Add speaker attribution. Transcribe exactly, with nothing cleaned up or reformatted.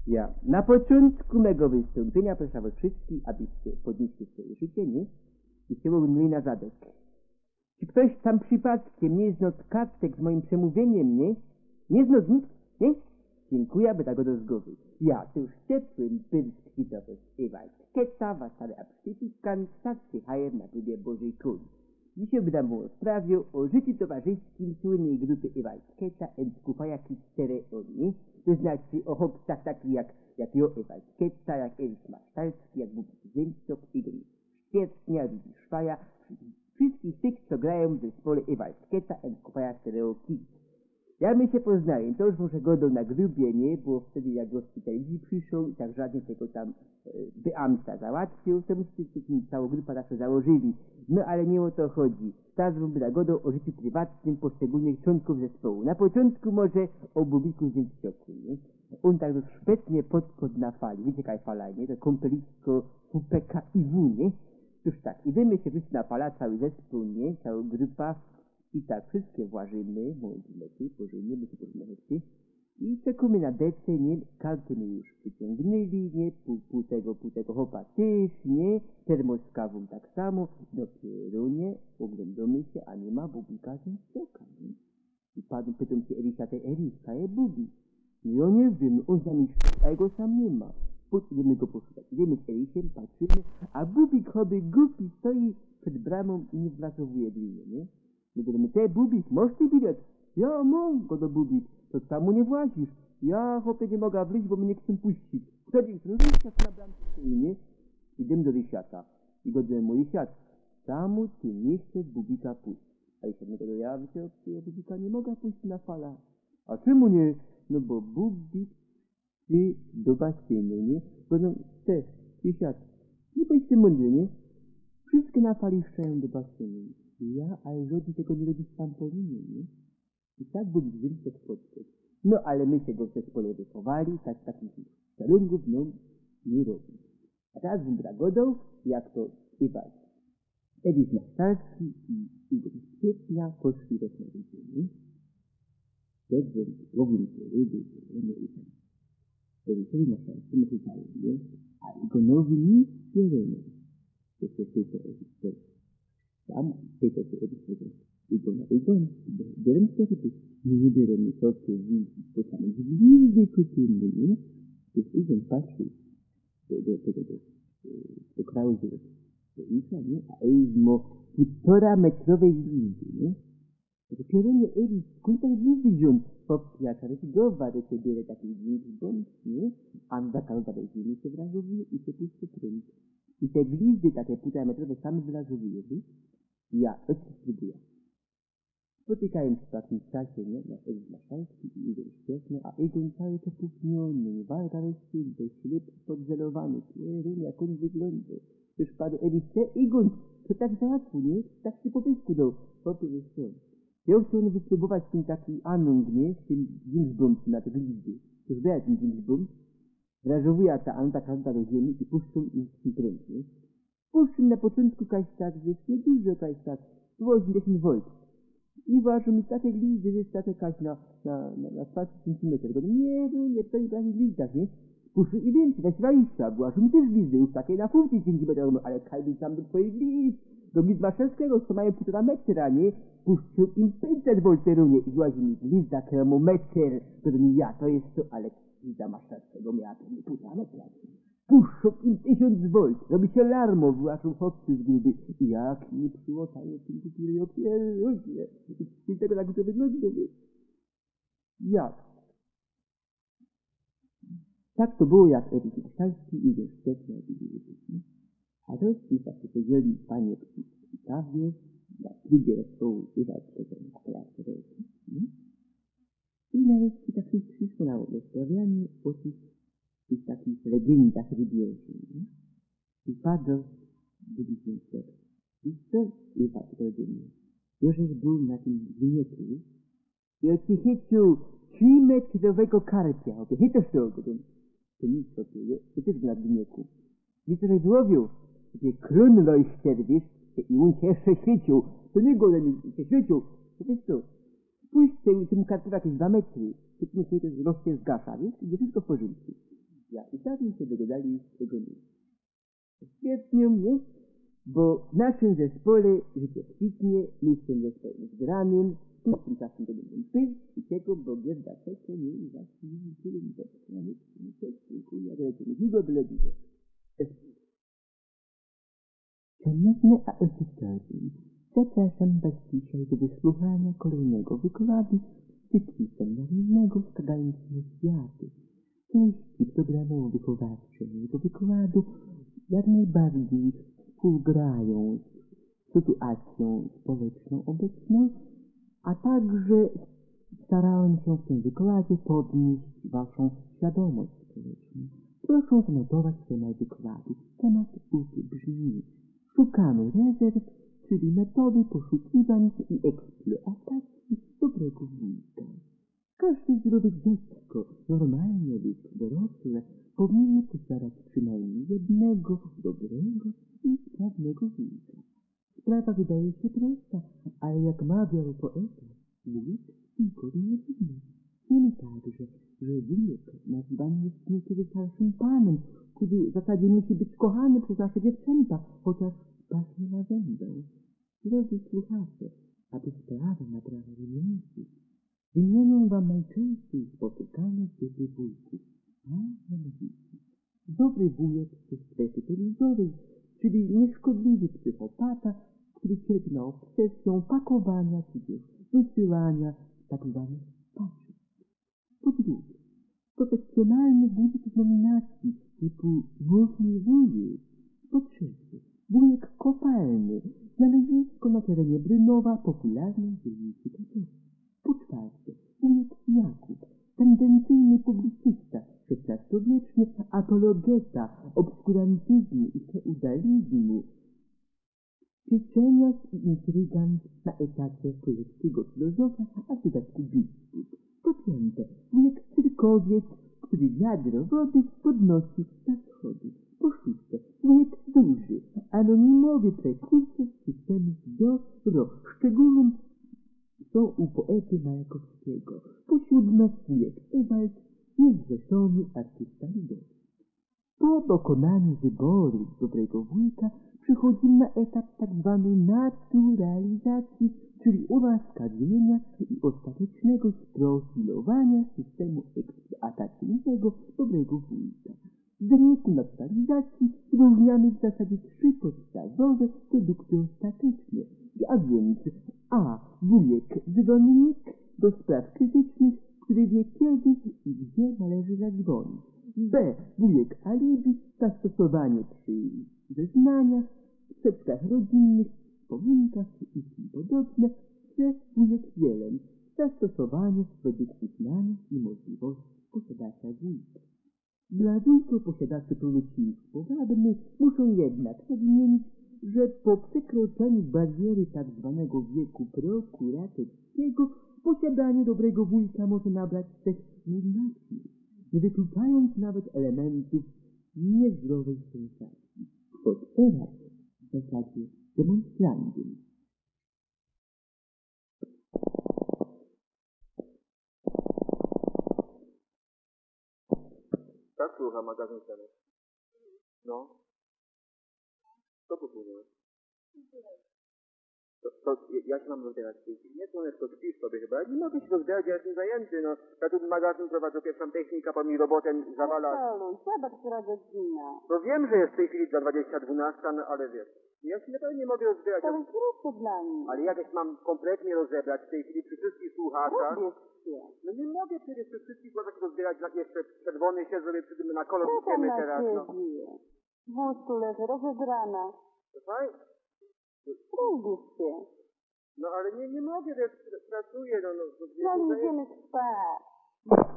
Speaker 1: Ja, na początku mego wystąpienia proszę was wszystkich, abyście podnieśli swoje życie, nie? I się oglądali na zadek. Czy ktoś tam przypadkiem nie zna kartek z moim przemówieniem, nie? Nie zna nic, nie? Dziękuję, aby tak do zgody. Ja, to już ciepłym pyrskitowy Ewald Keta, wasale absztyfikant, stacji hajer na próbie Bożej Króli. Dzisiaj wydam mu o sprawie o życiu towarzyskim słynnej grupy Ewald Keta and Kupaja Kitstereoni, to znaczy o chłopcach takich jak, jak Jo Ewald Keta, jak Elis Masztalski, jak Bubik Ziemczok, Igor Świetnia, Ludzi Szwaja, wszystkich tych, co grają w zespole Ewald Keta and Kupaja Kitstereoni. Ja my się poznałem, to już może godą na grubie, nie? Bo wtedy jak hospitalizm przyszł i tak żadnie tego tam e, beamta załatwił, to myście całą grupę zawsze założyli. No ale nie o to chodzi. Teraz bym na godą o życiu prywatnym poszczególnych członków zespołu. Na początku może o Bubiku Ziemcioku, nie? On tak dość szpetnie podkład na fali. Wiecie jaka fala, nie? To kąpelisko W P K I W, nie? Cóż tak, idziemy się wszyscy na fala, cały zespół, nie? Cała grupa. I tak wszystkie włażymy, młodzi porzymy, my się porozmawiamy. I czekamy na dece, nie? Karty my już wyciągnęli, nie? Pół, pół tego, pół tego hopa też, nie? Termos z kawą tak samo. Dopiero, nie? Oglądamy się, a nie ma Bubika Ziemcioka, nie? I pan pytam się Elisa, te Eliska, je Bubik. No ja nie wiem, on z nami a jego sam nie ma. Idziemy go poszukać. Idziemy z Elisiem, patrzymy, a Bubik choby głupi stoi przed bramą i nie zwracowuje dwie, nie? My mówimy, te Bubik, masz ty bilet? Ja mam go do Bubik, to tam mu nie włazisz. Ja chłopie nie mogę wyjść, bo mnie nie chcą puścić. Wtedy no Rysiat na bramce stoi, nie? Idziemy do Rysiata. I go do mój Rysiat, czemu ty nie chcesz Bubika puścić? A Rysiat mnie go do ja, wiecie, ja Bubika nie mogę puścić na falach. A czemu nie? No bo Bubik ty do basenu, nie? Bo no, te, Rysiat, nie bądźcie mądry, nie? Wszystkie na fali szczają do basenu. Ja, ale żaden tego nie robi w trampolinie, nie? I tak był Ziemczok spotkać. No, ale my się go w zespole wychowali, tak takich szalungów, no, nie robi. A teraz bym dragodą, jak to Ewald, Elis Masztalski i Igor Świetnia poszli do smażenia. Dobrze, robił się ryby, nie ryby. Elisowi Masztalski my chytają, nie? A Igorowi nic nie robią. To się tylko Elis. Tam tylko się odbywa. Igor na Igor, bieram się to, nie bieram to, co widzi, to samo gwizdy kupimy, nie? To jest Igor patrzy do tego, do kraju, do Isa, nie? A Elis ma półtora metrowej gwizdy, nie? To dopiero nie Elis, skąd te gwizdy wziął? Popiaca, że go wady się bierze takich gwizdy, bądź, nie? A za kalba do ziemi się wrazowuje i się puszczy pręd. I te gwizdy takie półtora metrowe same wylazowuje, nie? Ja, to spróbuję. Spotykając w takim czasie, nie, na Elis Masztalski i Igor Świetny, a Igor cały to pukniony, walka rozcięty, ślep podzelowany, nie, jak on wygląda. Już padł Elis, Igor, to tak załatwu, nie? Tak się po pysku dał. Popie, wiesz co? Ja chciałem wypróbować ten taki anung, nie? Z tym Ginsbumsem na te glizdy. To już wie, ten Ginsbum. Wrażowuje ta anta kanta do ziemi i puszczą im z tym pręd, nie? Puszczą na początku kaś tak, wiesz, nie dużo kaś tak, osiemdziesiąt woltów. I ważą mi takie glizdy, że jest takie kaś na, na, na, na dwadzieścia centymetrów. Nie, no nie, to nie takie glizdach, nie? Puszczą i więcej, weź dwadzieścia, bo ważą mi też glizdy, już takie na pięćdziesiąt centymetrów, ale kajdy sam do twoich glizd. Do glizd Masztalskiego, co mają półtora metra, nie? Puszczą im pięćset woltów, nie? I łazi mi glizda termometr, który mi ja, to jest to, ale glizda Masztalskiego miała pewnie półtora metra. Puszczą im tysiąc volt, robi się larmo, wyłaszą chłopcy z gruby. I jak nie przyłotają tym kupiry opierunkie. I tego tak to wygląda, wiesz? Jak? Tak to było, jak Elis Masztalski i Igor Świetny i Igor. A to jest tak, że jeżeli panie przy kawie, na klubie zespołu Ewald Keta na teatrze Wielkim. I nareszcie tak się przyszło na rozprawianie o tych, tych takich legendach religijnych. I padł Bubik Ziemczok. I co Ewald rozumiał? Jeżeś był na tym wynieku i odchycił trzymetrowego karpia. Odchytasz to go, to nic to czuje, to też był na wynieku. I co żeś złowił? Gdzie krun lojster, wiesz, i on się jeszcze świecił. To nie go się świecił. To wiesz co? Spójrz tym, tym kartowem jakieś dwa metry. Ty sobie to rośnie zgasza, wiesz? I wszystko w porządku. się dogadali tego miejsca. Świetnie jest, bo w naszym zespole życie kwitnie, miejscem zespołem zgranym, tym czasem to będą pysk i tego, bo gwiazda czeka, nie i właśnie nie tyle mi tak strony, nie tylko jak lecimy, długo byle długo. Szanowne audytorium, zapraszam Was dzisiaj do wysłuchania kolejnego wykładu z cyklu seminarnego Składającego Światy. Treści programowo-wychowawcze mojego wykładu jak najbardziej współgrają z sytuacją społeczną obecną, a także starałem się w tym wykładzie podnieść Waszą świadomość społeczną. Proszę zanotować temat wykładu. Temat ów brzmi: szukamy rezerw, czyli metody poszukiwań i eksploatacji dobrego wujka. Każdy zdrowe dziecko, normalnie lub dorosłe, powinno posiadać przynajmniej jednego dobrego i sprawnego wujka. Sprawa wydaje się prosta, ale jak mawiał poeta, wujek tylko nie widno. Wiemy także, że wujek nazywany jest niekiedy starszym panem, który w zasadzie musi być kochany przez nasze dziewczęta, chociaż pachnie lawendą. Drodzy słuchacze, aby sprawa nabrała wymienki, wymienię Wam najczęściej spotykane typy wujków, a mianowicie dobry wujek ze strefy tenisowej, czyli nieszkodliwy psychopata, który cierpi na obsesję pakowania czy też wysyłania tzw. paczek. Po drugie, protekcjonalny wujek z nominacji typu głośny wujek. Po trzecie, wujek kopalny, znalezisko na terenie Brynowa, popularnej dzielnicy Katowic. Po czwarte, wujek Jakub, tendencyjny publicysta, szesnastowieczny apologeta obskurantyzmu i feudalizmu, pieczeniarz i intrygant na etacie polskiego filozofa, a w dodatku biskup. Po piąte, wujek cyrkowiec, który wiadro wody podnosi na schody. Po szóste, wujek duży, anonimowy prekursor systemu dobro, szczególnym są u poety Majakowskiego. Po siódme, wujek Ewald, niezrzeszony artysta ludowy. Po dokonaniu wyboru dobrego wujka przychodzimy na etap tzw. naturalizacji, czyli ułaskawienia i ostatecznego sprofilowania systemu eksploatacyjnego dobrego wujka. W wyniku naturalizacji wyróżniamy w zasadzie trzy podstawowe produkty ostateczne, a więc a. wujek dzwonnik do spraw krytycznych, który wie kiedy i gdzie należy zadzwonić. B. wujek alibi, zastosowanie przy zeznaniach, sprzeczkach rodzinnych, wspominkach i tym podobne. C. wujek jeleń, zastosowanie według uznania i możliwości posiadacza wujka. Dla wujka posiadaczy produkcji powabnych muszą jednak nadmienić, że po przekroczeniu bariery tzw. wieku prokuratorskiego posiadanie dobrego wujka może nabrać cech nieznacznych, nie wykluczając nawet elementów niezdrowej sensacji. Od teraz w zasadzie demonstrandum.
Speaker 2: Tak, słucham, magazyn ceny. No. Co tu płynąłeś? To, to ja się mam rozbierać w tej chwili. Nie, słoneczko, śpisz sobie chyba. Ja nie mogę się rozbierać, ja jestem zajęty, no. Ja tu magazyn prowadzę, pierwszą technika, po mi robotę zawala.
Speaker 3: Halo, zobacz, która godzina.
Speaker 2: No wiem, że jest w tej chwili za dwadzieścia dwunasta, no ale wiesz. Ja się naprawdę nie mogę rozbierać.
Speaker 3: To jest krótko dla mnie.
Speaker 2: Ale jak mam kompletnie rozebrać w tej chwili przy wszystkich słuchaczach.
Speaker 3: Robię się.
Speaker 2: No nie mogę przecież przy wszystkich słuchaczach rozbierać, jak jeszcze czerwony się zrobię przy tym na kolor
Speaker 3: Co tam
Speaker 2: idziemy
Speaker 3: na
Speaker 2: teraz, no.
Speaker 3: ciebie? W wózku leży, rozebrana.
Speaker 2: To fajnie.
Speaker 3: Lubisz się.
Speaker 2: No ale nie, nie mogę, wiesz, pracuję, no, no.
Speaker 3: No ale idziemy spać.